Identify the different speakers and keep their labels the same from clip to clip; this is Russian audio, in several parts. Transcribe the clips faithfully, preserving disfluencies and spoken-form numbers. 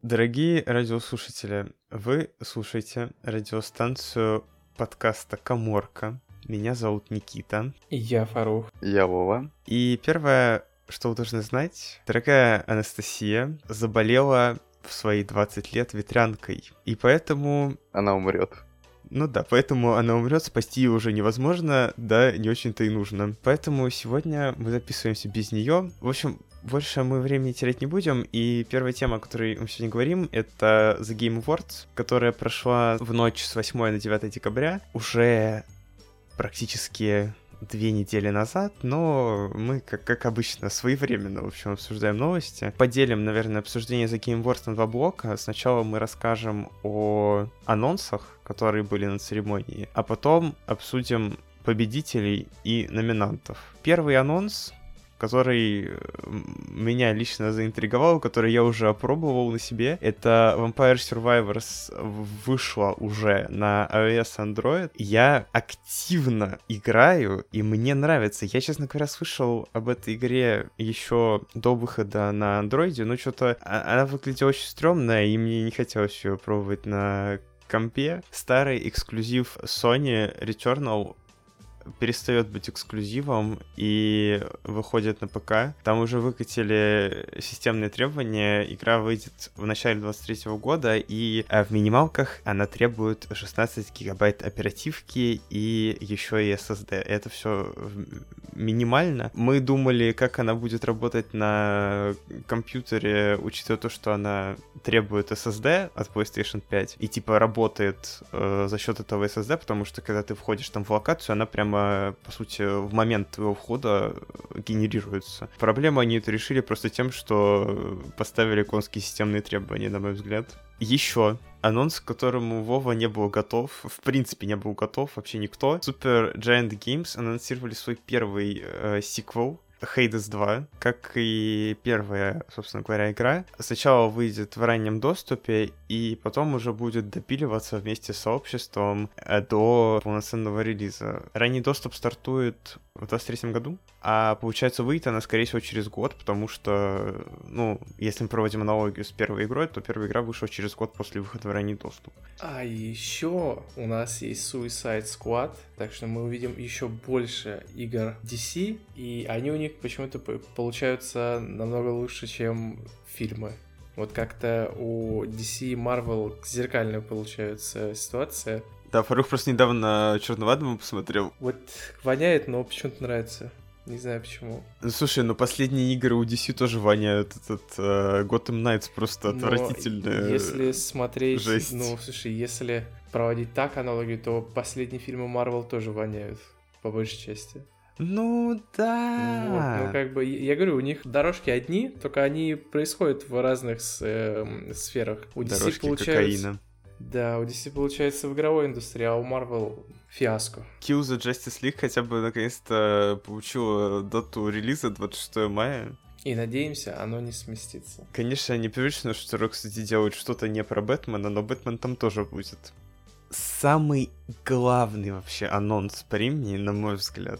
Speaker 1: Дорогие радиослушатели, вы слушаете радиостанцию подкаста «Каморка». Меня зовут Никита.
Speaker 2: И я Фарух.
Speaker 3: Я Вова.
Speaker 1: И первое, что вы должны знать, дорогая Анастасия заболела в свои двадцать лет ветрянкой. И поэтому...
Speaker 3: Она умрет.
Speaker 1: Ну да, поэтому она умрет, спасти ее уже невозможно, да, не очень-то и нужно. Поэтому сегодня мы записываемся без нее. В общем, больше мы времени терять не будем, и первая тема, о которой мы сегодня говорим, это The Game Awards, которая прошла в ночь с восьмого на девятое декабря, уже практически две недели назад, но мы, как, как обычно, своевременно, в общем, обсуждаем новости. Поделим, наверное, обсуждение The Game Awards на два блока. Сначала мы расскажем о анонсах, которые были на церемонии, а потом обсудим победителей и номинантов. Первый анонс, который меня лично заинтриговал, который я уже опробовал на себе, это Vampire Survivors вышла уже на iOS и Android. Я активно играю, и мне нравится. Я, честно говоря, слышал об этой игре еще до выхода на Android, но что-то она выглядела очень стрёмно, и мне не хотелось ее пробовать на компе. Старый эксклюзив Sony Returnal перестает быть эксклюзивом и выходит на ПК. Там уже выкатили системные требования. Игра выйдет в начале двадцать третьего года, и в минималках она требует шестнадцать гигабайт оперативки и еще и эс эс ди. Это все минимально. Мы думали, как она будет работать на компьютере, учитывая то, что она требует эс эс ди от PlayStation пять, и типа работает э, за счет этого эс эс ди, потому что когда ты входишь там в локацию, она прямо по сути, в момент твоего входа генерируется. Проблему они это решили просто тем, что поставили конские системные требования, на мой взгляд. Еще анонс, к которому Вова не был готов, в принципе не был готов, вообще никто. Super Giant Games анонсировали свой первый э, сиквел, Hades два, как и первая, собственно говоря, игра. Сначала выйдет в раннем доступе, и потом уже будет допиливаться вместе с сообществом до полноценного релиза. Ранний доступ стартует в двадцать третьем году, а получается выйдет она, скорее всего, через год, потому что, ну, если мы проводим аналогию с первой игрой, то первая игра вышла через год после выхода в ранний доступ.
Speaker 2: А еще у нас есть Suicide Squad, так что мы увидим еще больше игр ди си, и они у них почему-то получаются намного лучше, чем фильмы. Вот как-то у ди си и Marvel зеркальная получается ситуация.
Speaker 1: Да, Фарух просто недавно Черного Адама посмотрел.
Speaker 2: Вот воняет, но почему-то нравится. Не знаю почему.
Speaker 1: Ну, слушай, ну последние игры у ди си тоже воняют. Этот uh, Gotham Knights просто отвратительная
Speaker 2: если смотреть...
Speaker 1: жесть.
Speaker 2: Ну, слушай, если проводить так аналогию, то последние фильмы Marvel тоже воняют, по большей части.
Speaker 1: Ну, да.
Speaker 2: Вот, ну, как бы, я говорю, у них дорожки одни, только они происходят в разных э, сферах. У ди си
Speaker 1: дорожки
Speaker 2: получается...
Speaker 1: кокаина.
Speaker 2: Да, у ди си получается в игровой индустрии, а у Marvel фиаско.
Speaker 1: Kill the Justice League хотя бы наконец-то получила дату релиза двадцать шестого мая.
Speaker 2: И надеемся, оно не сместится.
Speaker 1: Конечно, непривычно, что Rocksteady делают что-то не про Бэтмена, но Бэтмен там тоже будет. Самый главный вообще анонс по времени, на мой взгляд,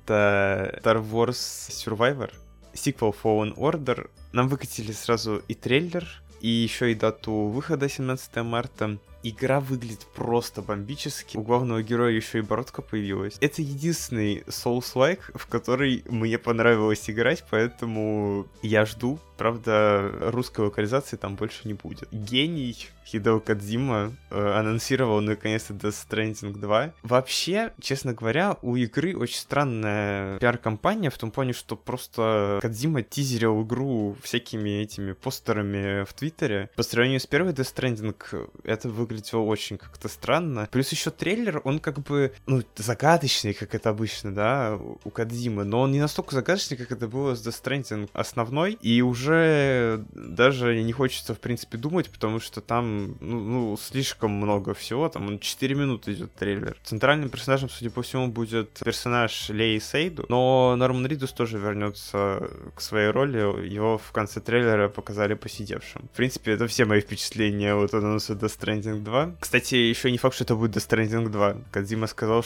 Speaker 1: это Star Wars Survivor, сиквел Fallen Order. Нам выкатили сразу и трейлер, и еще и дату выхода семнадцатого марта. Игра выглядит просто бомбически. У главного героя еще и бородка появилась. Это единственный Souls-like, в который мне понравилось играть, поэтому я жду. Правда, русской локализации там больше не будет. Гений Хидео Кодзима э, анонсировал наконец-то Death Stranding два. Вообще, честно говоря, у игры очень странная пиар-компания в том плане, что просто Кодзима тизерил игру всякими этими постерами в Твиттере. По сравнению с первой Death Stranding это выглядело очень как-то странно. Плюс еще трейлер, он как бы, ну, загадочный, как это обычно, да, у Кодзимы, но он не настолько загадочный, как это было с Death Stranding основной, и уже уже даже не хочется, в принципе, думать, потому что там, ну, ну слишком много всего, там четыре минуты идет трейлер. Центральным персонажем, судя по всему, будет персонаж Леи Сейду, но Норман Ридус тоже вернется к своей роли, его в конце трейлера показали посидевшим. В принципе, это все мои впечатления от анонса Death Stranding два. Кстати, еще не факт, что это будет Death Stranding два. Кодзима сказал,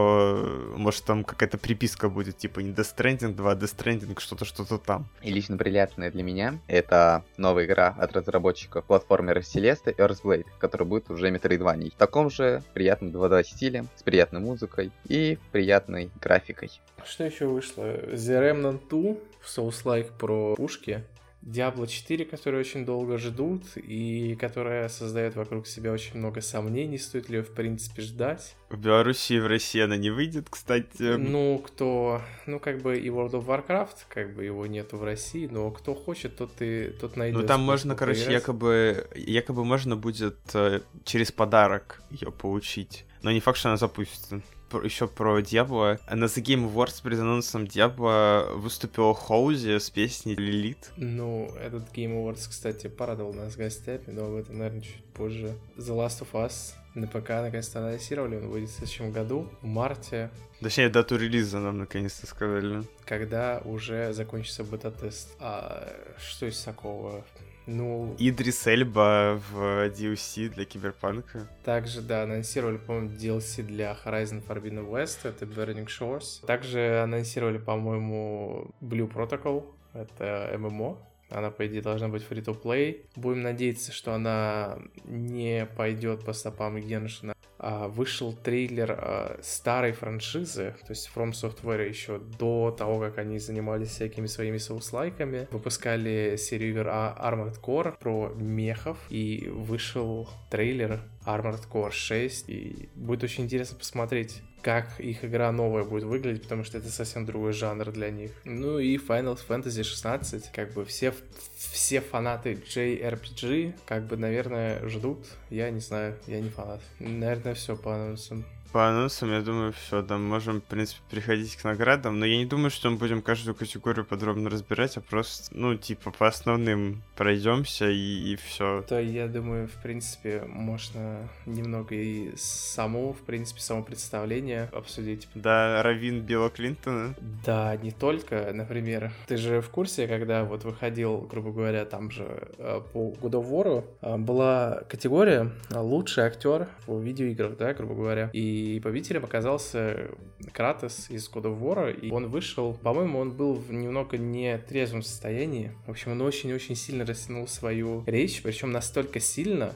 Speaker 1: что может там какая-то приписка будет, типа не Death Stranding два, а Death Stranding что-то, что-то там.
Speaker 3: И лично приятное для меня это новая игра от разработчиков платформера Celeste Earthblade, которая будет уже метроидванией. В таком же приятном два дэ стиле, с приятной музыкой и приятной графикой.
Speaker 2: Что еще вышло? The Remnant два, Souls-like про пушки. Diablo четыре, которые очень долго ждут, и которая создает вокруг себя очень много сомнений, стоит ли ее, в принципе, ждать.
Speaker 1: В Беларуси и в России она не выйдет, кстати.
Speaker 2: Ну, кто... Ну, как бы и World of Warcraft, как бы его нету в России, но кто хочет, тот и тот найдет.
Speaker 1: Ну, там можно, короче,
Speaker 2: поиграть.
Speaker 1: якобы... Якобы можно будет э, через подарок ее получить. Но не факт, что она запустится. Еще про Диабло. На The Game Awards перед анонсом Диабло выступила Хоузи с песней Лилит.
Speaker 2: Ну, этот Game Awards, кстати, порадовал нас гостями, но об этом, наверное, чуть позже. The Last of Us на ПК наконец-то анонсировали, он выйдет в следующем году, в марте.
Speaker 1: Точнее, дату релиза нам наконец-то сказали.
Speaker 2: Когда уже закончится бета-тест. А что из такого? Ну...
Speaker 1: Идрис Эльба в ди эл си для Киберпанка.
Speaker 2: Также, да, анонсировали, по-моему, ди эл си для Horizon Forbidden West, это Burning Shores. Также анонсировали, по-моему, Blue Protocol, это эм эм о. Она, по идее, должна быть free-to-play. Будем надеяться, что она не пойдет по стопам Геншина. А, вышел трейлер а, старой франшизы, то есть From Software еще до того, как они занимались всякими своими соус-лайками. Выпускали серию игр Armored Core про мехов, и вышел трейлер Armored Core шесть, и будет очень интересно посмотреть, как их игра новая будет выглядеть, потому что это совсем другой жанр для них. Ну и Final Fantasy шестнадцать, как бы все, все фанаты джей ар пи джи, как бы, наверное, ждут. Я не знаю, я не фанат. Наверное, все по анонсам.
Speaker 1: По анонсам, я думаю, все, да, можем, в принципе, переходить к наградам, но я не думаю, что мы будем каждую категорию подробно разбирать, а просто, ну, типа, по основным пройдемся и, и все.
Speaker 2: То я думаю, в принципе, можно немного и само, в принципе, само представление обсудить.
Speaker 1: Да, Равин Билла Клинтона.
Speaker 2: Да, не только, например, ты же в курсе, когда вот выходил, грубо говоря, там же по God of War, была категория «Лучший актер в видеоиграх», да, грубо говоря, и И победителем оказался Кратос из God of War, и он вышел, по-моему, он был в немного нетрезвом состоянии. В общем, он очень-очень сильно растянул свою речь, причем настолько сильно,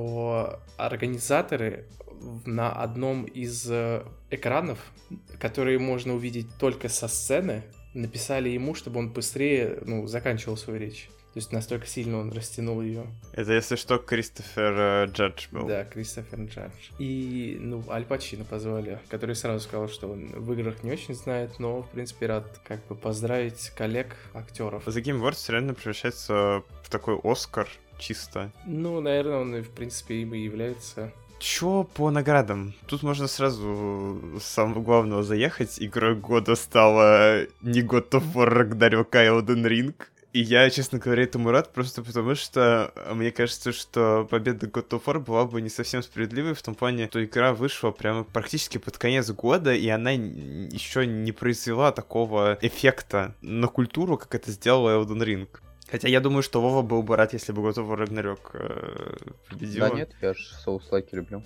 Speaker 2: что организаторы на одном из экранов, которые можно увидеть только со сцены, написали ему, чтобы он быстрее, ну, заканчивал свою речь. То есть настолько сильно он растянул ее.
Speaker 1: Это, если что, Кристофер э, Джадж был.
Speaker 2: Да, Кристофер Джадж. И, ну, Аль Пачино позвали, который сразу сказал, что он в играх не очень знает, но, в принципе, рад как бы поздравить коллег, актеров.
Speaker 1: The Game Awards реально превращается в такой Оскар чисто.
Speaker 2: Ну, наверное, он, в принципе, им и является.
Speaker 1: Чё по наградам? Тут можно сразу с самого главного заехать. Игрой года стала не God of War Ragnarok, а Elden Ring. И я, честно говоря, этому рад, просто потому что мне кажется, что победа God of War была бы не совсем справедливой, в том плане, что игра вышла прямо практически под конец года, и она еще не произвела такого эффекта на культуру, как это сделала Elden Ring. Хотя я думаю, что Вова был бы рад, если бы God of War Ragnarok э, победила.
Speaker 3: Да нет, я же соус-лайки люблю.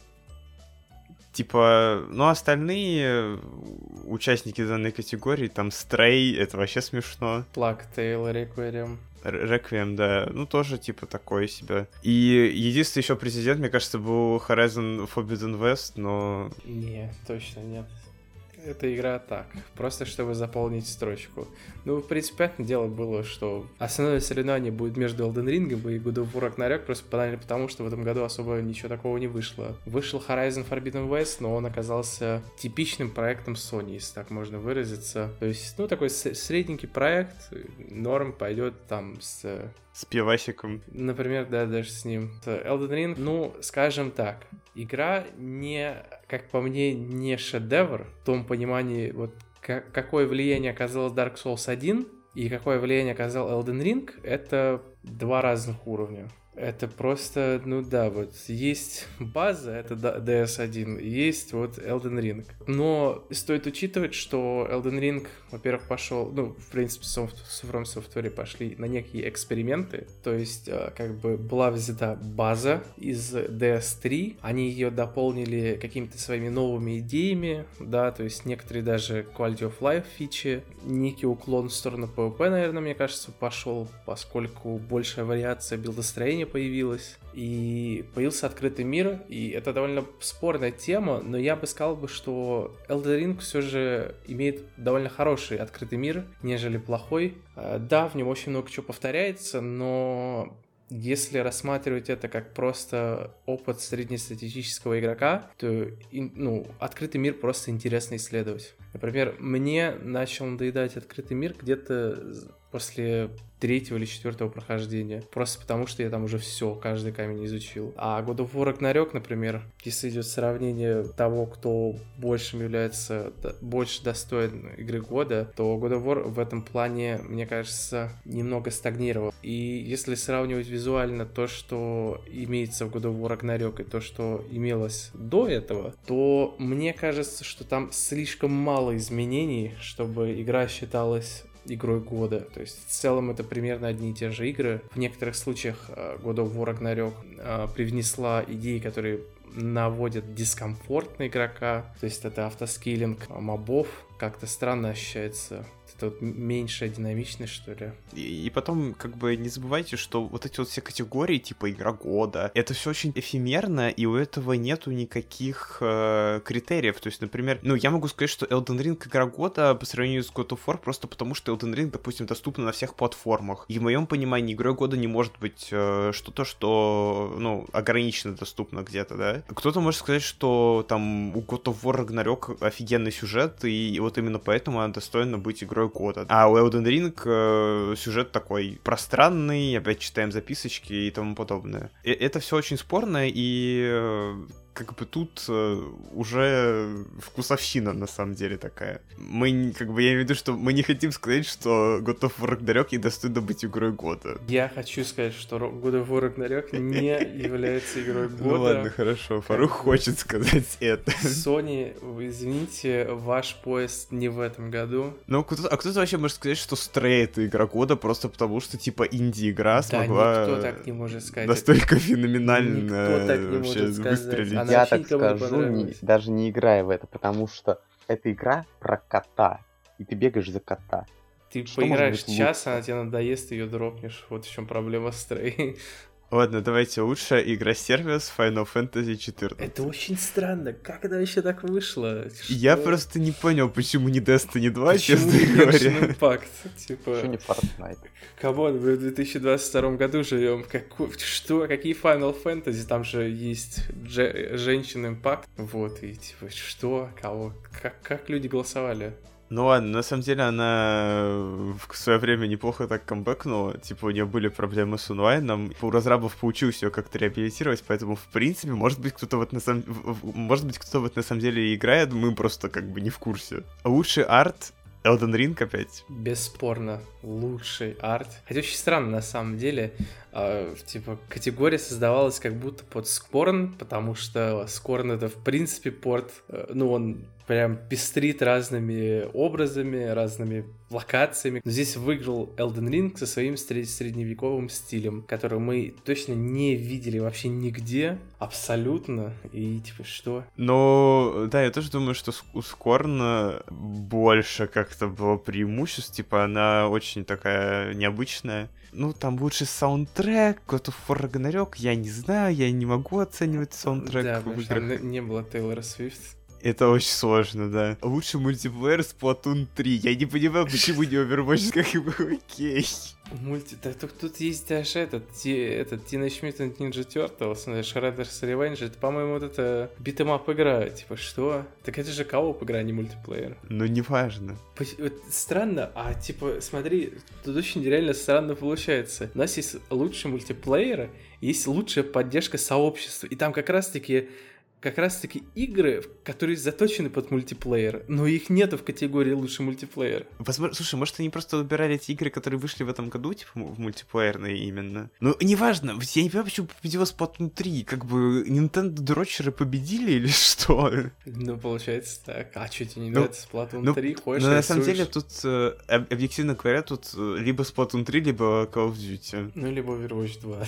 Speaker 1: Типа, ну, остальные участники данной категории, там, Stray, это вообще смешно.
Speaker 2: Plague Tale, Requiem.
Speaker 1: Requiem, да, ну, тоже, типа, такое себе. И единственный еще президент, мне кажется, был Horizon Forbidden West, но...
Speaker 2: Не, точно нет. Эта игра так, просто чтобы заполнить строчку. Ну, в принципе, понятное дело было, что основное соревнование будет между Elden Ring и God of War Ragnarok, просто банально потому, что в этом году особо ничего такого не вышло. Вышел Horizon Forbidden West, но он оказался типичным проектом Sony, если так можно выразиться. То есть, ну, такой средненький проект, норм пойдет там с...
Speaker 1: С пивасиком.
Speaker 2: Например, да, даже с ним. Elden Ring, ну, скажем так, игра не, как по мне, не шедевр в том понимании, вот как, какое влияние оказал Dark Souls один и какое влияние оказал Elden Ring, это два разных уровня. Это просто, ну да, вот есть база, это ди эс один, есть вот Elden Ring. Но стоит учитывать, что Elden Ring, во-первых, пошел, ну, в принципе, софт, From Software пошли на некие эксперименты, то есть как бы была взята база из ди эс три, они ее дополнили какими-то своими новыми идеями, да, то есть некоторые даже quality of life фичи, некий уклон в сторону пи ви пи, наверное, мне кажется, пошел, поскольку большая вариация билдостроения появилась, и появился открытый мир, и это довольно спорная тема, но я бы сказал бы, что Elden Ring все же имеет довольно хороший открытый мир, нежели плохой. Да, в нем очень много чего повторяется, но если рассматривать это как просто опыт среднестатистического игрока, то, ну, открытый мир просто интересно исследовать. Например, мне начал надоедать открытый мир где-то после третьего или четвертого прохождения. Просто потому, что я там уже все, каждый камень изучил. А God of War Ragnarok, например, если идет сравнение того, кто большим является, больше достоин игры года, то God of War в этом плане, мне кажется, немного стагнировал. И если сравнивать визуально то, что имеется в God of War Ragnarok, и то, что имелось до этого, то мне кажется, что там слишком мало изменений, чтобы игра считалась игрой года. То есть в целом это примерно одни и те же игры. В некоторых случаях God of War Ragnarok привнесла идеи, которые наводят дискомфорт на игрока. То есть это автоскейлинг мобов. Как-то странно ощущается. Это вот меньшая динамичность, что ли.
Speaker 1: И, и потом, как бы, не забывайте, что вот эти вот все категории, типа игра года, это все очень эфемерно, и у этого нету никаких э, критериев. То есть, например, ну, я могу сказать, что Elden Ring игра года по сравнению с God of War, просто потому что Elden Ring, допустим, доступна на всех платформах. И в моем понимании игрой года не может быть э, что-то, что, ну, ограниченно доступно где-то, да? Кто-то может сказать, что там у God of War Ragnarok офигенный сюжет, и вот именно поэтому она достойна быть игрой года. А у Elden Ring э, сюжет такой пространный, опять читаем записочки и тому подобное. И это все очень спорно, и э, как бы тут э, уже вкусовщина на самом деле такая. Мы, как бы, я имею в виду, что мы не хотим сказать, что God of War Ragnarok не достойно быть игрой года.
Speaker 2: Я хочу сказать, что God of War Ragnarok не является игрой года.
Speaker 1: Ну ладно, хорошо, Фарух хочет сказать это.
Speaker 2: Sony, извините, ваш поезд не в этом году.
Speaker 1: Ну, кто-то, а кто-то вообще может сказать, что Stray — это игра года просто потому, что, типа, инди-игра смогла...
Speaker 2: Да, никто так не может сказать.
Speaker 1: Настолько феноменально
Speaker 2: никто так не
Speaker 1: вообще
Speaker 2: может сказать.
Speaker 1: выстрелить.
Speaker 2: Она
Speaker 3: Я
Speaker 2: вообще
Speaker 3: так
Speaker 2: никому не
Speaker 3: скажу, не,
Speaker 2: понравилась.
Speaker 3: даже не играя в это, потому что это игра про кота, и ты бегаешь за кота.
Speaker 2: Ты
Speaker 3: Что
Speaker 2: поиграешь
Speaker 3: может быть
Speaker 2: час,
Speaker 3: лучше?
Speaker 2: она тебе надоест, ее дропнешь. Вот в чем проблема с Stray.
Speaker 1: Ладно, давайте лучшая игра-сервис Final Fantasy четырнадцать.
Speaker 2: Это очень странно. Как это вообще так вышло?
Speaker 1: Я
Speaker 2: Что?
Speaker 1: просто не понял, почему не Destiny два,
Speaker 2: Почему
Speaker 1: честно
Speaker 2: не
Speaker 1: говоря.
Speaker 2: Genshin Impact? Типа,
Speaker 3: Что не Fortnite?
Speaker 2: камон, мы в две тысячи двадцать втором году живем. Какой, что? Какие Final Fantasy? Там же есть Же- Genshin Impact. Вот, и типа, что? Кого? Как, как люди голосовали?
Speaker 1: Ну ладно, на самом деле она в свое время неплохо так камбэкнула. Типа у нее были проблемы с онлайном. У разрабов получилось ее как-то реабилитировать, поэтому в принципе, может быть, кто-то вот на самом может быть, кто-то вот на самом деле играет, мы просто как бы не в курсе. Лучший арт Elden Ring опять.
Speaker 2: Бесспорно, лучший арт. Хотя очень странно, на самом деле. Э, типа, категория создавалась как будто под Scorn, потому что Scorn — это, в принципе, порт, э, ну, он прям пестрит разными образами, разными локациями. Но здесь выиграл Elden Ring со своим сред- средневековым стилем, который мы точно не видели вообще нигде, абсолютно. И, типа, что?
Speaker 1: Ну, да, я тоже думаю, что у Scorn больше как-то было преимуществ, типа она очень такая необычная. Ну, там лучший саундтрек, God of War Ragnarok, я не знаю, я не могу оценивать саундтрек
Speaker 2: Да,
Speaker 1: в
Speaker 2: потому что
Speaker 1: играх.
Speaker 2: там не было Тейлора Свифт.
Speaker 1: Это очень сложно, да. Лучший мультиплеер Splatoon три. Я не понимаю, почему не Overwatch, как и был окей.
Speaker 2: Мульти... Да, тут, тут есть даже этот, ти, этот Teenage Mutant Ninja Turtles, Shredder's Revenge. Это, по-моему, вот это битэмап игра. Типа, что? Так это же кооп игра, а не мультиплеер.
Speaker 1: Ну, неважно.
Speaker 2: Пос- Вот странно, а типа, смотри, тут очень реально странно получается. У нас есть лучшие мультиплееры, есть лучшая поддержка сообщества. И там как раз-таки как раз-таки игры, которые заточены под мультиплеер, но их нету в категории лучший мультиплеер.
Speaker 1: Возможно, слушай, может, они просто выбирали эти игры, которые вышли в этом году, типа, в мультиплеерные именно. Ну, неважно, я не понимаю, почему победила Splatoon три. Как бы Nintendo дрочеры победили или что?
Speaker 2: Ну, получается так. А что тебе не
Speaker 1: ну,
Speaker 2: нравится Splatoon
Speaker 1: ну,
Speaker 2: три? Хочешь,
Speaker 1: ну, на
Speaker 2: рисуешь?
Speaker 1: самом деле, тут, э, объективно говоря, тут э, либо Splatoon три, либо Call of Duty.
Speaker 2: Ну, либо Overwatch два.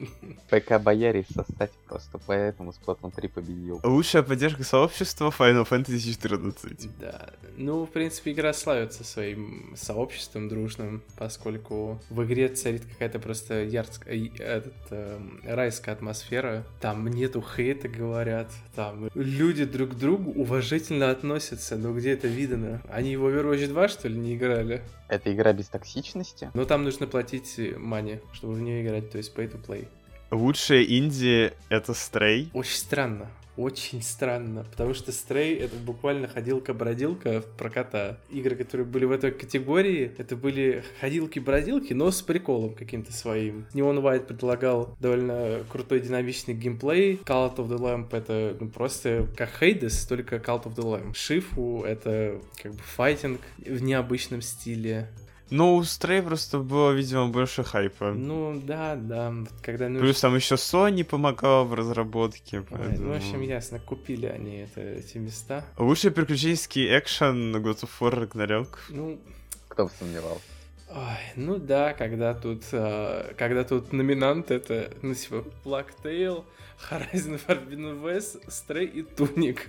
Speaker 3: ПК боялись состать просто, поэтому Splatoon три победил.
Speaker 1: Лучшая поддержка сообщества Final Fantasy четырнадцать.
Speaker 2: Да. Ну, в принципе, игра славится своим сообществом дружным, поскольку в игре царит какая-то просто яркая, этот, э, райская атмосфера. Там нету хейта, говорят. Там люди друг к другу уважительно относятся. Но где это видно? Они в Overwatch два, что ли, не играли?
Speaker 3: Это игра без токсичности?
Speaker 2: Но там нужно платить мани, чтобы в нее играть, то есть pay to play.
Speaker 1: Лучшая инди — это Stray.
Speaker 2: Очень странно. Очень странно, потому что Stray — это буквально ходилка-бродилка про кота. Игры, которые были в этой категории, это были ходилки-бродилки, но с приколом каким-то своим. Neon White предлагал довольно крутой динамичный геймплей. Cult of the Lamb — это ну, просто как Hades, только Cult of the Lamb. Shifu — это как бы файтинг в необычном стиле.
Speaker 1: Ну, у Stray просто было, видимо, больше хайпа.
Speaker 2: Ну, да, да. Когда, ну,
Speaker 1: Плюс там еще Sony помогала в разработке. Поэтому...
Speaker 2: Ну, в общем, ясно, купили они это, эти места.
Speaker 1: Лучший приключенческий экшен God of War Ragnarok.
Speaker 2: Ну,
Speaker 3: Кто бы сомневался.
Speaker 2: ой, ну да, когда тут, э, когда тут номинант это, ну, типа, Plague Tale, Horizon Forbidden West, Stray и Туник.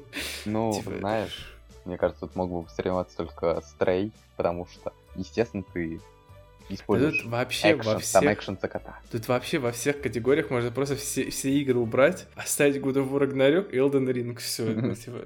Speaker 3: Ну,
Speaker 2: Типа,
Speaker 3: знаешь, мне кажется, тут мог бы соревноваться только Stray, потому что, естественно, ты используешь
Speaker 2: Тут вообще
Speaker 3: экшен,
Speaker 2: во
Speaker 3: там
Speaker 2: всех,
Speaker 3: экшен за кота.
Speaker 2: тут вообще во всех категориях можно просто все, все игры убрать, оставить God of War Ragnarok и Elden Ring, все, ну, типа,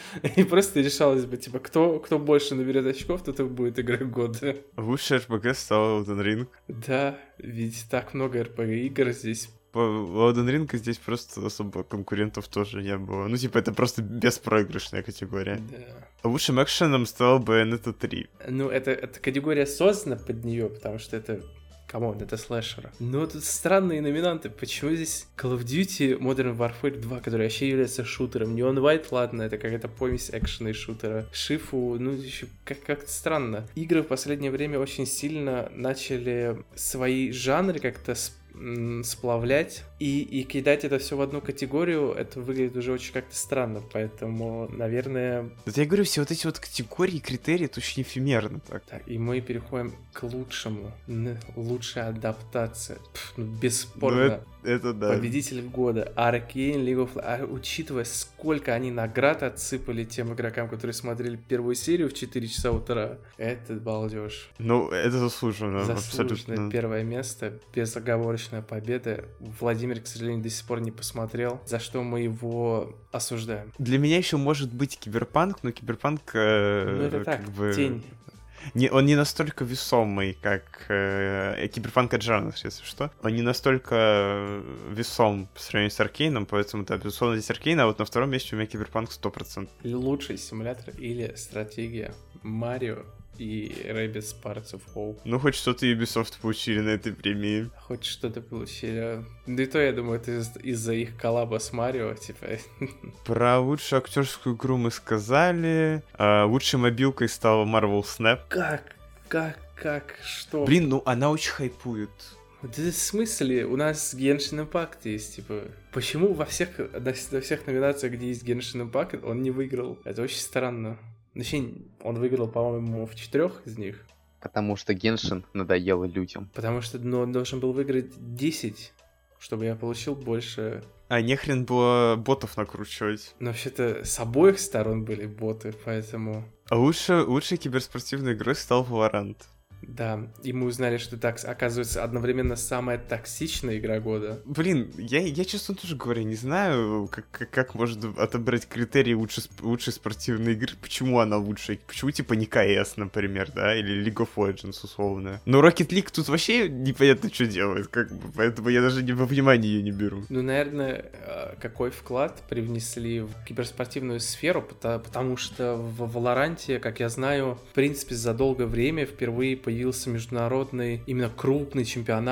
Speaker 2: и просто решалось бы, типа, кто, кто больше наберет очков, тот и будет игрой года.
Speaker 1: Лучший эр пи джи стал Elden Ring.
Speaker 2: Да, ведь так много эр пи джи игр здесь.
Speaker 1: По Elden Ring здесь просто особо конкурентов тоже не было. Ну, типа, это просто беспроигрышная категория.
Speaker 2: Да.
Speaker 1: Лучшим экшеном стал Bayonetta три.
Speaker 2: Ну, это, эта категория создана под нее, потому что это, камон, это слэшер. Но тут странные номинанты. Почему здесь Call of Duty Modern Warfare два, который вообще является шутером? Neon White, ладно, это какая-то помесь экшена и шутера. Shifu, ну, еще как- как-то странно. Игры в последнее время очень сильно начали свои жанры как-то сп- м, сплавлять и, и кидать это все в одну категорию. Это выглядит уже очень как-то странно, поэтому, наверное...
Speaker 1: Вот я говорю, все вот эти вот категории, критерии, это очень эфемерно так.
Speaker 2: Так, и мы переходим к лучшему. Н- Лучшая адаптация. Пф, ну, бесспорно.
Speaker 1: Ну, это, это да.
Speaker 2: Победитель года. Arcane, League of Legends. А, учитывая, сколько они наград отсыпали тем игрокам, которые смотрели первую серию в четыре часа утра, это балдеж.
Speaker 1: Ну, это заслуженно,
Speaker 2: Заслуженное
Speaker 1: абсолютно.
Speaker 2: первое место, безоговорочная победа. Владимир, к сожалению, до сих пор не посмотрел, за что мы его осуждаем.
Speaker 1: Для меня еще может быть Киберпанк, но Киберпанк э,
Speaker 2: Ну это так,
Speaker 1: как бы...
Speaker 2: тень.
Speaker 1: Не, он не настолько весомый, как э, Киберпанк Эджанов, если что. Он не настолько весом по сравнению с Аркейном, поэтому, да, безусловно, здесь Аркейн, а вот на втором месте у меня Киберпанк сто процентов.
Speaker 2: Лучший симулятор или стратегия Марио и Rabbids Sparks of Hope.
Speaker 1: Ну, хоть что-то Ubisoft получили на этой премии.
Speaker 2: Хоть что-то получили. Да и то, я думаю, это из- из-за их коллаба с Марио, типа...
Speaker 1: Про лучшую актерскую игру мы сказали. А, лучшей мобилкой стала Marvel Snap.
Speaker 2: Как? Как? Как? Что?
Speaker 1: Блин, ну она очень хайпует.
Speaker 2: Да в смысле? У нас Genshin Impact есть, типа... Почему во всех, на, на всех номинациях, где есть Genshin Impact, он не выиграл? Это очень странно. Точнее, он выиграл, по-моему, в четырех из них.
Speaker 3: Потому что Геншин надоел людям.
Speaker 2: Потому что ну, он должен был выиграть десять, чтобы я получил больше.
Speaker 1: А нехрен было ботов накручивать.
Speaker 2: Но вообще-то с обоих сторон были боты, поэтому...
Speaker 1: А лучше, лучшей киберспортивной игрой стал Valorant.
Speaker 2: Да, и мы узнали, что так оказывается одновременно самая токсичная игра года.
Speaker 1: Блин, я, я честно тоже говоря, не знаю, как, как, как можно отобрать критерии лучшей, сп- лучшей спортивной игры, почему она лучшая, почему типа не КС, например, да, или League of Legends, условно. Но Rocket League тут вообще непонятно, что делает, как бы, поэтому я даже не во внимание ее не беру.
Speaker 2: Ну, наверное, э, какой вклад привнесли в киберспортивную сферу, пота- потому что в Валоранте, как я знаю, в принципе, за долгое время впервые появился международный, именно крупный чемпионат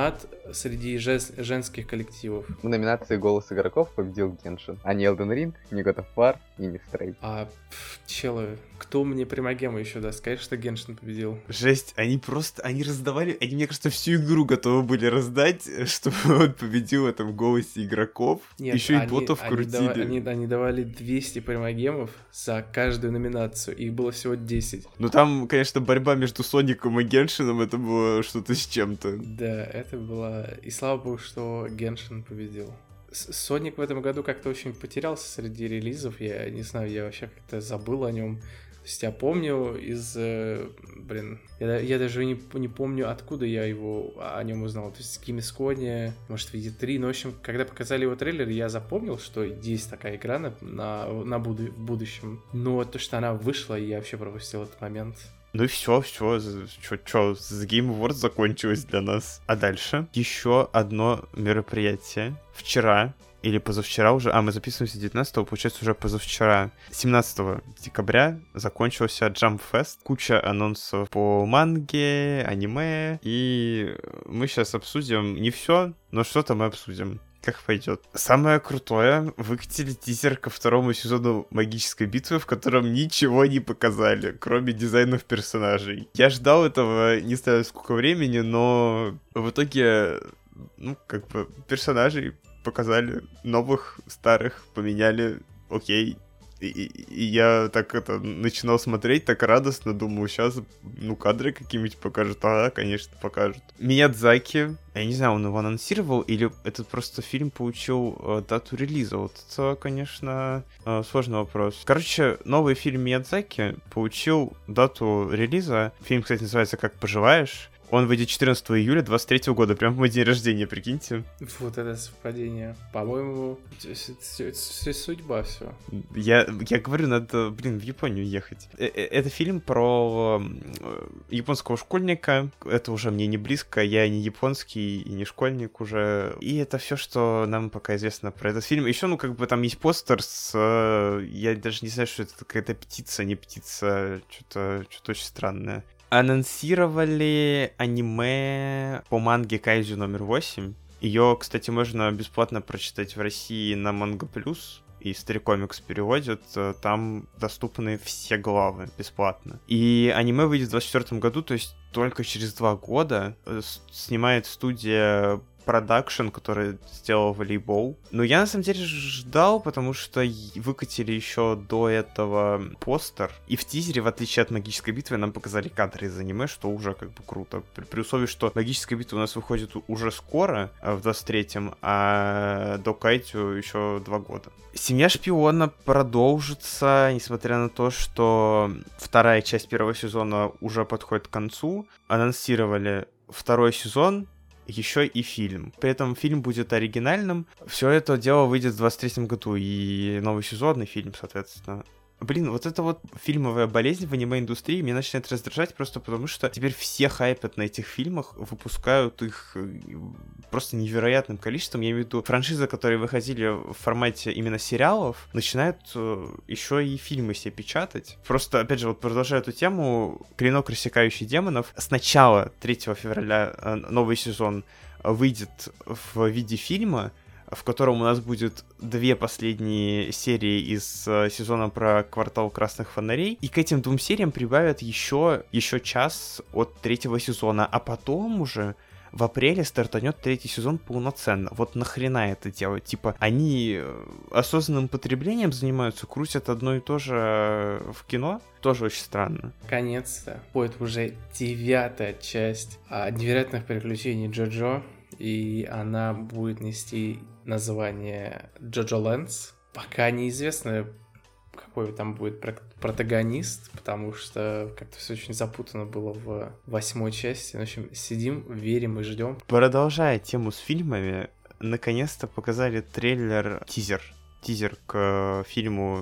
Speaker 2: среди жес- женских коллективов.
Speaker 3: В номинации «Голос игроков» победил Геншин, а не Elden Ring, не God of War и не Stray.
Speaker 2: А, пф, челы, кто мне Примагему еще даст? Конечно, Геншин победил.
Speaker 1: Жесть, они просто, они раздавали, они, мне кажется, всю игру готовы были раздать, чтобы он победил в этом «Голосе игроков».
Speaker 2: Нет,
Speaker 1: еще
Speaker 2: они,
Speaker 1: и ботов
Speaker 2: они
Speaker 1: крутили.
Speaker 2: дава- они, они давали двести Примагемов за каждую номинацию, их было всего десять.
Speaker 1: Ну там, конечно, борьба между Соником и Геншином, это было что-то с чем-то.
Speaker 2: Да, это было... И слава богу, что Геншин победил. С- Соник в этом году как-то очень потерялся среди релизов. Я не знаю, я вообще как-то забыл о нем. То есть я помню из... э, Блин, я, да- я даже не, не помню, откуда я его о нем узнал. То есть в Геймсконе, может, в и три. Но, в общем, когда показали его трейлер, я запомнил, что есть такая игра на, на, на буду- в будущем. Но то, что она вышла, я вообще пропустил этот момент.
Speaker 1: Ну и все, все, чё, чё, с Game Awards закончилось для нас. А дальше еще одно мероприятие. Вчера или позавчера уже, а мы записываемся девятнадцатого, получается уже позавчера, семнадцатого декабря закончился Jump Fest. Куча анонсов по манге, аниме, и мы сейчас обсудим не все, но что-то мы обсудим. Как пойдет. Самое крутое, выкатили тизер ко второму сезону «Магической битвы», в котором ничего не показали, кроме дизайнов персонажей. Я ждал этого не знаю сколько времени, но в итоге, ну, как бы, персонажей показали, новых, старых, поменяли, окей. И, и- и я так это начинал смотреть, так радостно, думаю, сейчас, ну, кадры какие-нибудь покажут. Ага, конечно, покажут. Миядзаки, я не знаю, он его анонсировал, или этот просто фильм получил э, дату релиза. Вот это, конечно, э, сложный вопрос. Короче, новый фильм Миядзаки получил дату релиза. Фильм, кстати, называется «Как поживаешь». Он выйдет четырнадцатого июля двадцать третьего года, прям в мой день рождения, прикиньте.
Speaker 2: Вот это совпадение. По-моему, это судьба все.
Speaker 1: Я, я говорю, надо, блин, в Японию ехать. Э- э- Это фильм про э, японского школьника. Это уже мне не близко, я не японский и не школьник уже. И это все, что нам пока известно про этот фильм. Еще, ну, как бы там есть постер с... э, Я даже не знаю, что это, какая-то птица, не птица, что-то что-то очень странное. Анонсировали аниме по манге Кайдзю номер восемь. Ее, кстати, можно бесплатно прочитать в России на Манго Плюс. И Старикомикс переводят, э, там доступны все главы бесплатно. И аниме выйдет в двадцать четвёртом году, то есть только через два года. Э, с- Снимает студия Production, который сделал волейбол. Но я на самом деле ждал, потому что и- выкатили еще до этого постер. И в тизере, в отличие от «Магической битвы», нам показали кадры из аниме, что уже как бы круто. При, при условии, что «Магическая битва» у нас выходит у- уже скоро, э, в двадцать третьем, а до Кайтю еще два года. «Семья шпиона» продолжится, несмотря на то, что вторая часть первого сезона уже подходит к концу. Анонсировали второй сезон, еще и фильм. При этом фильм будет оригинальным. Все это дело выйдет в двадцать третьем году, и новый сезон, и фильм, соответственно. Блин, вот эта вот фильмовая болезнь в аниме-индустрии меня начинает раздражать просто потому, что теперь все хайпят на этих фильмах, выпускают их э, просто невероятным количеством. Я имею в виду франшизы, которые выходили в формате именно сериалов, начинают э, еще и фильмы себе печатать. Просто, опять же, вот продолжая эту тему, «Клинок, рассекающий демонов». С начала третьего февраля э, новый сезон выйдет в виде фильма, в котором у нас будет две последние серии из э, сезона про квартал красных фонарей. И к этим двум сериям прибавят еще, еще час от третьего сезона. А потом уже в апреле стартанет третий сезон полноценно. Вот нахрена это делать? Типа, они осознанным потреблением занимаются, крутят одно и то же в кино? Тоже очень странно.
Speaker 2: Наконец-то будет уже девятая часть а, невероятных приключений Джоджо. И она будет нести название Джоджо Лэнс. Пока неизвестно, какой там будет про- протагонист, потому что как-то все очень запутано было в восьмой части. В общем, сидим, верим и ждем.
Speaker 1: Продолжая тему с фильмами, наконец-то показали трейлер, тизер, тизер к фильму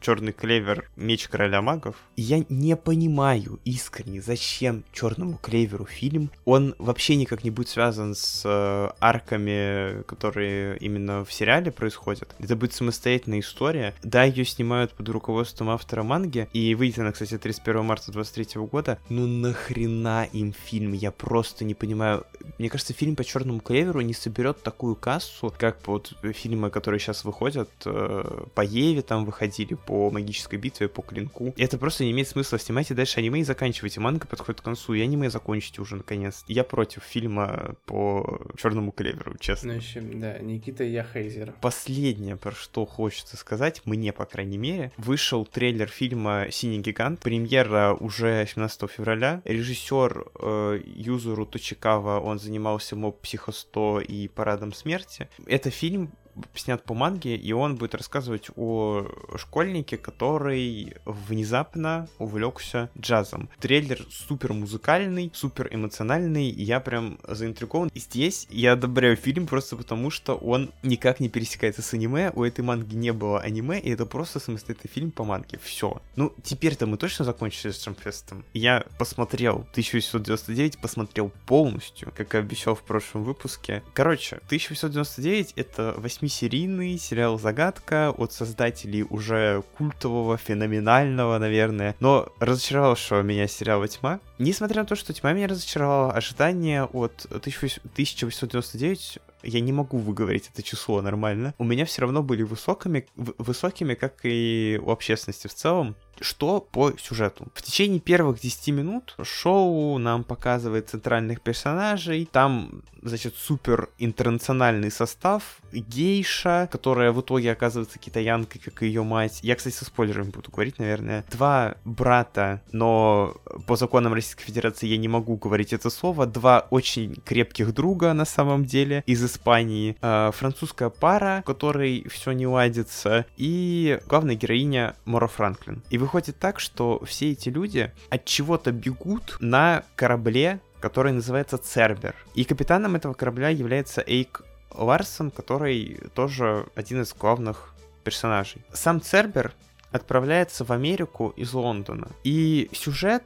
Speaker 1: Черный клевер, меч короля магов. И я не понимаю искренне, зачем Черному клеверу фильм. Он вообще никак не будет связан с э, арками, которые именно в сериале происходят. Это будет самостоятельная история. Да, ее снимают под руководством автора манги, и выйдет она, кстати, тридцать первого марта двадцать третьего года. Ну нахрена им фильм? Я просто не понимаю. Мне кажется, фильм по Черному клеверу не соберет такую кассу, как вот фильмы, которые сейчас выходят, э, по Еве там выходили, по Магической битве, по Клинку. И это просто не имеет смысла. Снимайте дальше аниме и заканчивайте. Манга подходит к концу, и аниме закончите уже наконец. Я против фильма по Черному клеверу, честно.
Speaker 2: Ну, в общем, да, Никита, я хейзер.
Speaker 1: Последнее, про что хочется сказать, мне, по крайней мере, вышел трейлер фильма «Синий гигант». Премьера уже семнадцатого февраля. Режиссер э, Юзуру Точикава, он занимался Моб Психо сто и Парадом смерти. Это фильм снят по манге, и он будет рассказывать о школьнике, который внезапно увлекся джазом. Трейлер супер музыкальный, супер эмоциональный, и я прям заинтригован. И здесь я одобряю фильм просто потому, что он никак не пересекается с аниме, у этой манги не было аниме, и это просто самостоятельный фильм по манге. Все. Ну, теперь-то мы точно закончили с Джамфестом. Я посмотрел тысяча восемьсот девяносто девять, посмотрел полностью, как и обещал в прошлом выпуске. Короче, тысяча восемьсот девяносто девять — это восьмисерийный сериал «Загадка» от создателей уже культового, феноменального, наверное, но разочаровавшего меня сериала «Тьма». Несмотря на то, что «Тьма» меня разочаровала, ожидания от тысяча восемьсот девяносто девять, я не могу выговорить это число нормально, у меня все равно были высокими, высокими, как и у общественности в целом. Что по сюжету? В течение первых десяти минут шоу нам показывает центральных персонажей. Там, значит, супер интернациональный состав. Гейша, которая в итоге оказывается китаянкой, как и ее мать. Я, кстати, со спойлерами буду говорить, наверное. Два брата, но по законам Российской Федерации я не могу говорить это слово. Два очень крепких друга, на самом деле, из Испании. Французская пара, в которой все не ладится. И главная героиня Мора Франклин. И выходит так, что все эти люди от чего-то бегут на корабле, который называется Цербер. И капитаном этого корабля является Эйк Ларсон, который тоже один из главных персонажей. Сам Цербер отправляется в Америку из Лондона. И сюжет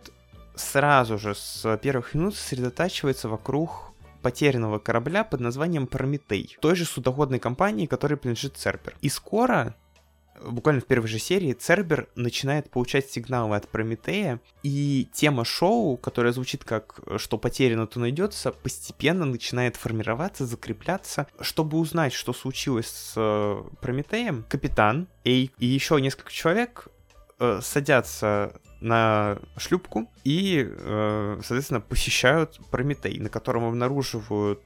Speaker 1: сразу же с первых минут сосредотачивается вокруг потерянного корабля под названием Прометей, той же судоходной компании, которой принадлежит Цербер. И скоро, буквально в первой же серии, Цербер начинает получать сигналы от Прометея, и тема шоу, которая звучит как «что потеряно, то найдется», постепенно начинает формироваться, закрепляться. Чтобы узнать, что случилось с Прометеем, капитан, Эйк и еще несколько человек э, садятся на шлюпку и, э, соответственно, посещают Прометей, на котором обнаруживают,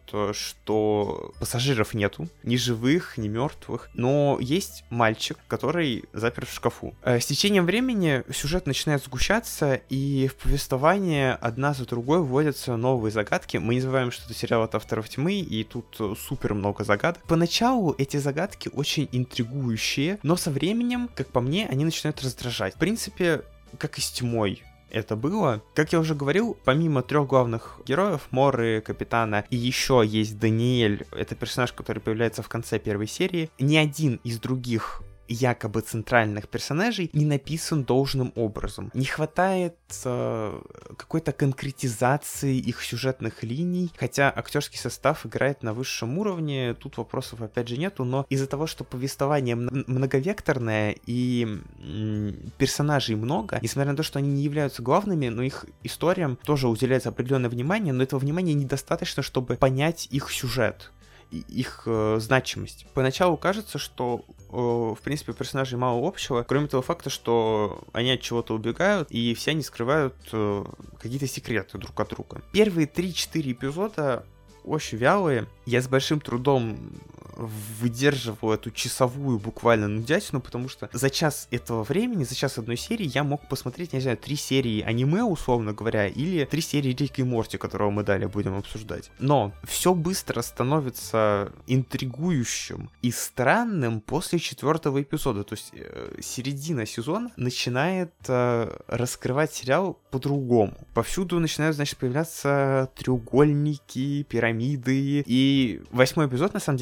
Speaker 1: что пассажиров нету, ни живых, ни мертвых, но есть мальчик, который заперт в шкафу. С течением времени сюжет начинает сгущаться, и в повествование одна за другой вводятся новые загадки. Мы не забываем, что это сериал от авторов «Тьмы», и тут супер много загадок. Поначалу эти загадки очень интригующие, но со временем, как по мне, они начинают раздражать. В принципе, как и с «Тьмой» это было. Как я уже говорил, помимо трех главных героев, Моры, Капитана, и еще есть Даниэль, это персонаж, который появляется в конце первой серии, ни один из других якобы центральных персонажей не написан должным образом. Не хватает э, какой-то конкретизации их сюжетных линий, хотя актерский состав играет на высшем уровне, тут вопросов опять же нету, но из-за того, что повествование многовекторное и м- персонажей много, несмотря на то, что они не являются главными, но их историям тоже уделяется определенное внимание, но этого внимания недостаточно, чтобы понять их сюжет, их э, значимость. Поначалу кажется, что э, в принципе у персонажей мало общего, кроме того факта, что они от чего-то убегают, и все они скрывают э, какие-то секреты друг от друга. Первые три-четыре эпизода очень вялые. Я с большим трудом выдерживал эту часовую буквально нудятину, потому что за час этого времени, за час одной серии я мог посмотреть, не знаю, три серии аниме, условно говоря, или три серии Рика и Морти, которого мы далее будем обсуждать. Но все быстро становится интригующим и странным после четвертого эпизода. То есть э, середина сезона начинает э, раскрывать сериал по-другому. Повсюду начинают, значит, появляться треугольники, пирамиды. И восьмой эпизод, на самом деле, последний,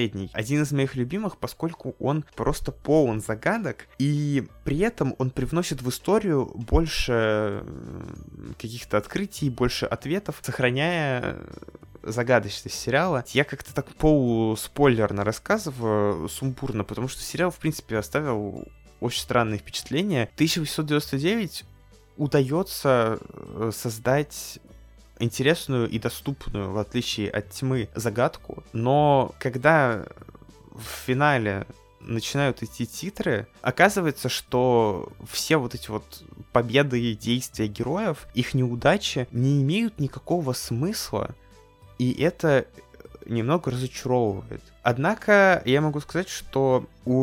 Speaker 1: последний. Один из моих любимых, поскольку он просто полон загадок, и при этом он привносит в историю больше каких-то открытий, больше ответов, сохраняя загадочность сериала. Я как-то так полуспойлерно рассказываю, сумбурно, потому что сериал, в принципе, оставил очень странные впечатления. тысяча восемьсот девяносто девять удается создать интересную и доступную, в отличие от тьмы, загадку, но когда в финале начинают идти титры, оказывается, что все вот эти вот победы и действия героев, их неудачи не имеют никакого смысла, и это немного разочаровывает. Однако я могу сказать, что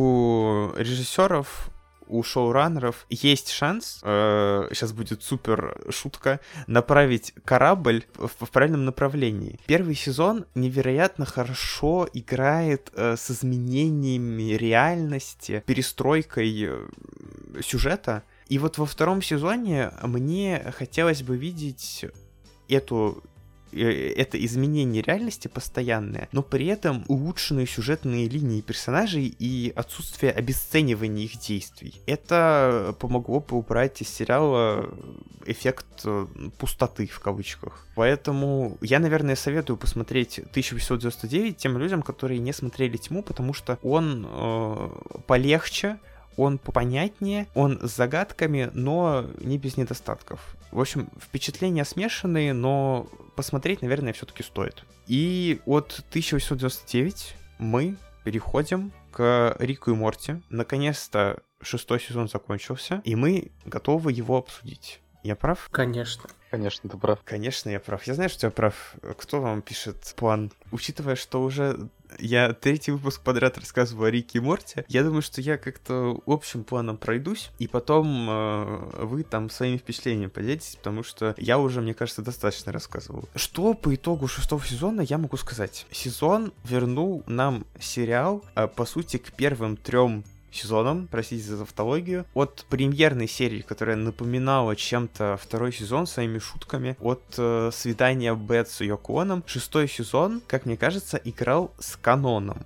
Speaker 1: у режиссеров, у шоураннеров есть шанс, э, сейчас будет супер шутка, направить корабль в, в правильном направлении. Первый сезон невероятно хорошо играет э, с изменениями реальности, перестройкой э, сюжета. И вот во втором сезоне мне хотелось бы видеть эту это изменение реальности постоянное, но при этом улучшенные сюжетные линии персонажей и отсутствие обесценивания их действий. Это помогло бы убрать из сериала эффект пустоты, в кавычках. Поэтому я, наверное, советую посмотреть тысяча восемьсот девяносто девять тем людям, которые не смотрели «Тьму», потому что он э, полегче, он попонятнее, он с загадками, но не без недостатков. В общем, впечатления смешанные, но посмотреть, наверное, все-таки стоит. И от тысяча восемьсот девяносто девять мы переходим к Рику и Морти. Наконец-то шестой сезон закончился, и мы готовы его обсудить. Я прав?
Speaker 2: Конечно.
Speaker 3: Конечно, ты прав.
Speaker 1: Конечно, я прав. Я знаю, что я прав. Кто вам пишет план? Учитывая, что уже я третий выпуск подряд рассказываю о Рике и Морти, я думаю, что я как-то общим планом пройдусь, и потом э, вы там своими впечатлениями поделитесь, потому что я уже, мне кажется, достаточно рассказывал. Что по итогу шестого сезона я могу сказать? Сезон вернул нам сериал, э, по сути, к первым трем сезоном, простите за тавтологию, от премьерной серии, которая напоминала чем-то второй сезон своими шутками, от э, свидания Бет с Йоко Оно, шестой сезон, как мне кажется, играл с каноном.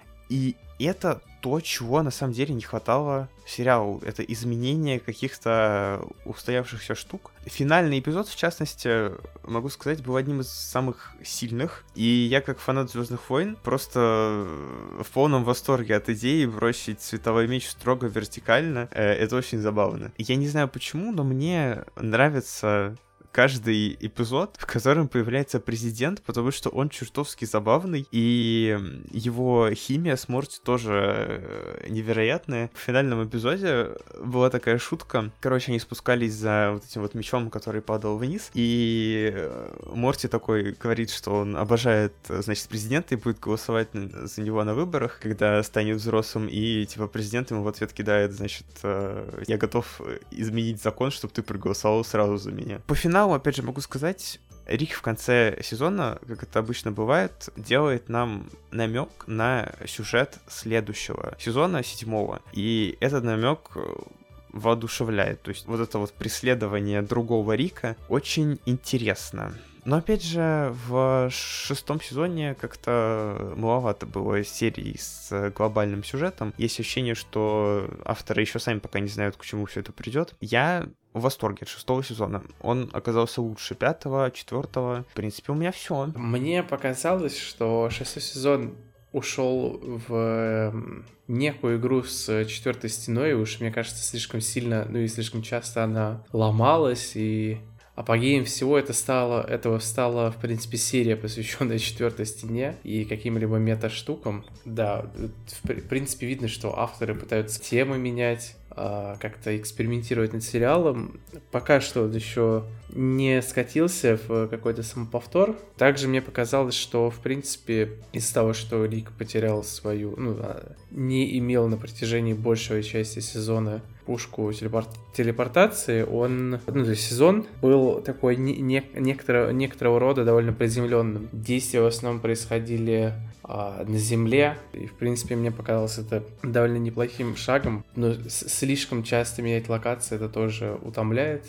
Speaker 1: И это то, чего на самом деле не хватало сериалу. Это изменение каких-то устоявшихся штук. Финальный эпизод, в частности, могу сказать, был одним из самых сильных. И я, как фанат «Звездных войн», просто в полном восторге от идеи бросить световой меч строго вертикально. Это очень забавно. Я не знаю почему, но мне нравится каждый эпизод, в котором появляется президент, потому что он чертовски забавный, и его химия с Морти тоже невероятная. В финальном эпизоде была такая шутка. Короче, они спускались за вот этим вот мечом, который падал вниз, и Морти такой говорит, что он обожает, значит, президента и будет голосовать за него на выборах, когда станет взрослым, и типа президент ему в ответ кидает, значит, я готов изменить закон, чтобы ты проголосовал сразу за меня. По финалу, опять же, могу сказать, Рик в конце сезона, как это обычно бывает, делает нам намек на сюжет следующего сезона, седьмого. И этот намек воодушевляет. То есть вот это вот преследование другого Рика очень интересно. Но опять же, в шестом сезоне как-то маловато было серий с глобальным сюжетом. Есть ощущение, что авторы еще сами пока не знают, к чему все это придет. Я в восторге от шестого сезона. Он оказался лучше пятого, четвертого. В принципе, у меня все.
Speaker 2: Мне показалось, что шестой сезон ушел в некую игру с четвертой стеной, и уж, мне кажется, слишком сильно, ну и слишком часто она ломалась, и апогеем всего это стало, этого стала, в принципе, серия, посвященная четвертой стене и каким-либо мета-штукам. Да, в принципе, видно, что авторы пытаются темы менять, как-то экспериментировать над сериалом. Пока что он еще не скатился в какой-то самоповтор. Также мне показалось, что, в принципе, из-за того, что Рик потерял свою, ну, не имел на протяжении большей части сезона пушку телепорт... телепортации, он, ну, то есть сезон был такой не... Не... некоторого... некоторого рода довольно приземленным. Действия в основном происходили а, на земле, и, в принципе, мне показалось это довольно неплохим шагом, но с... слишком часто менять локации это тоже утомляет,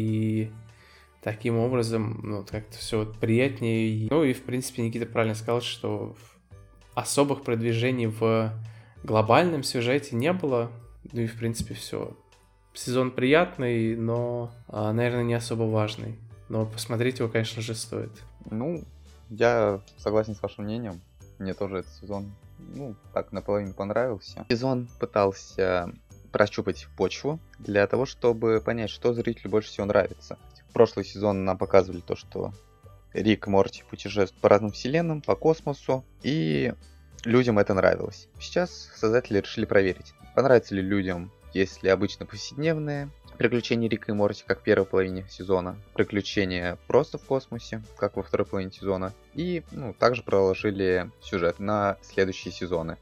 Speaker 2: и таким образом, ну, как-то все приятнее. Ну, и, в принципе, Никита правильно сказал, что особых продвижений в глобальном сюжете не было. Ну и, в принципе, все. Сезон приятный, но, наверное, не особо важный. Но посмотреть его, конечно же, стоит.
Speaker 3: Ну, я согласен с вашим мнением. Мне тоже этот сезон, ну, так, наполовину понравился. Сезон пытался прощупать почву для того, чтобы понять, что зрителю больше всего нравится. В прошлый сезон нам показывали то, что Рик и Морти путешествуют по разным вселенным, по космосу, и людям это нравилось. Сейчас создатели решили проверить, понравится ли людям, если обычно повседневные приключения Рика и Морти, как в первой половине сезона, приключения просто в космосе, как во второй половине сезона, и ну, также проложили сюжет на следующие сезоны.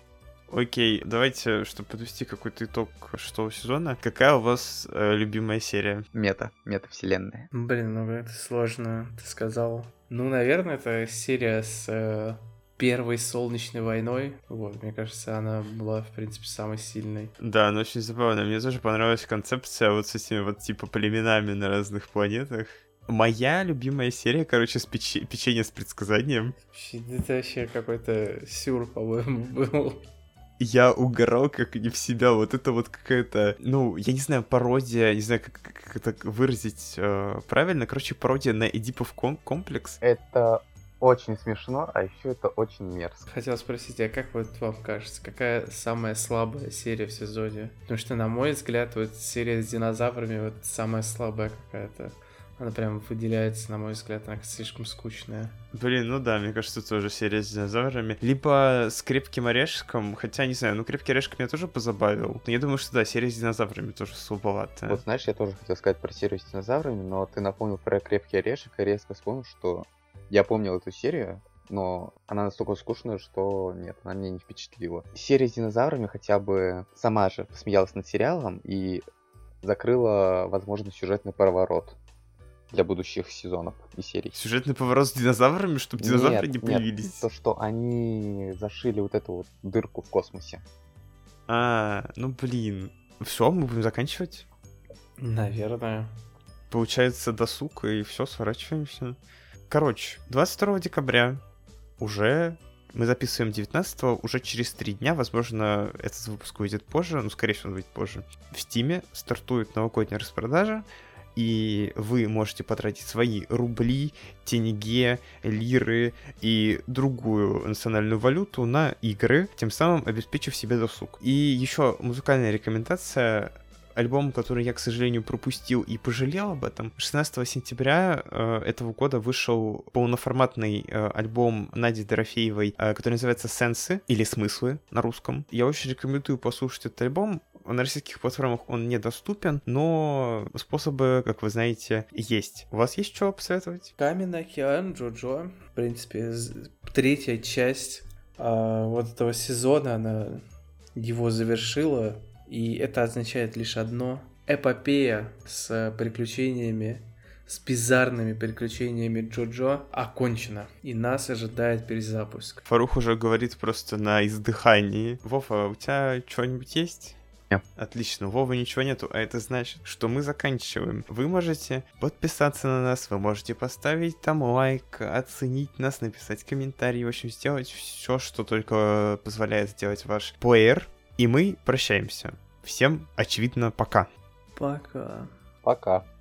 Speaker 1: Окей, давайте, чтобы подвести какой-то итог шестого сезона, какая у вас э, любимая серия?
Speaker 3: Мета, мета-вселенная.
Speaker 2: Блин, ну это сложно, ты сказал. Ну, наверное, это серия с э, первой солнечной войной. Вот, мне кажется, она была, в принципе, самой сильной.
Speaker 1: Да, она очень забавная. Мне тоже понравилась концепция вот с этими вот типа племенами на разных планетах. Моя любимая серия, короче, с печ... печенье с предсказанием.
Speaker 2: Это вообще какой-то сюр, по-моему, был.
Speaker 1: Я угорал как не в себя. Вот это вот какая-то, ну, я не знаю, пародия, не знаю, как, как это выразить э, правильно. Короче, пародия на Эдипов ком- комплекс.
Speaker 3: Это очень смешно, а еще это очень мерзко.
Speaker 2: Хотел спросить, а как вот вам кажется, какая самая слабая серия в сезоне? Потому что, на мой взгляд, вот серия с динозаврами вот самая слабая какая-то. Она прям выделяется, на мой взгляд, она слишком скучная.
Speaker 1: Блин, ну да, мне кажется, тоже серия с динозаврами. Либо с Крепким орешком, хотя, не знаю, ну Крепкий орешек меня тоже позабавил. Но я думаю, что да, серия с динозаврами тоже слабоватая.
Speaker 3: Вот знаешь, я тоже хотел сказать про серию с динозаврами, но ты напомнил про Крепкий орешек и резко вспомнил, что я помнил эту серию, но она настолько скучная, что нет, она меня не впечатлила. Серия с динозаврами хотя бы сама же посмеялась над сериалом и закрыла, возможно, сюжетный поворот для будущих сезонов и серий.
Speaker 1: Сюжетный поворот с динозаврами, чтобы динозавры
Speaker 3: нет,
Speaker 1: не появились?
Speaker 3: Нет, то, что они зашили вот эту вот дырку в космосе.
Speaker 1: А, ну блин. Все, мы будем заканчивать?
Speaker 2: Наверное.
Speaker 1: Получается досуг, и все, сворачиваемся. Короче, двадцать второго декабря уже... Мы записываем девятнадцатого, уже через три дня, возможно, этот выпуск выйдет позже, ну, скорее всего, он выйдет позже. В Стиме стартует новогодняя распродажа, и вы можете потратить свои рубли, тенге, лиры и другую национальную валюту на игры, тем самым обеспечив себе досуг. И еще музыкальная рекомендация. Альбом, который я, к сожалению, пропустил и пожалел об этом. шестнадцатого сентября э, этого года вышел полноформатный э, альбом Нади Дорофеевой, э, который называется «Сенсы» или «Смыслы» на русском. Я очень рекомендую послушать этот альбом. На российских платформах он недоступен, но способы, как вы знаете, есть. У вас есть что посоветовать?
Speaker 2: Камин океан, Джоджо. В принципе, третья часть э, вот этого сезона, она его завершила. И это означает лишь одно. Эпопея с приключениями, с бизарными приключениями Джоджо окончена. И нас ожидает перезапуск.
Speaker 1: Фарух уже говорит просто на издыхании. Вова, у тебя что-нибудь есть?
Speaker 3: Нет.
Speaker 1: Отлично, у Вовы ничего нету, а это значит, что мы заканчиваем. Вы можете подписаться на нас, вы можете поставить там лайк, оценить нас, написать комментарий, в общем, сделать все, что только позволяет сделать ваш плеер. И мы прощаемся. Всем, очевидно, пока.
Speaker 2: Пока.
Speaker 3: Пока.